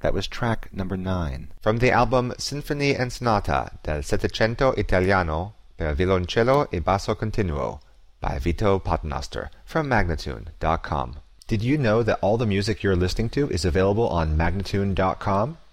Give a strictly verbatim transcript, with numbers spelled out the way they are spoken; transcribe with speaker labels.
Speaker 1: That was track number nine.
Speaker 2: From the album Sinfonie and Sonata del Settecento Italiano per violoncello e basso continuo by Vito Paternoster from Magnatune dot com. Did you know that all the music you're listening to is available on Magnatune dot com?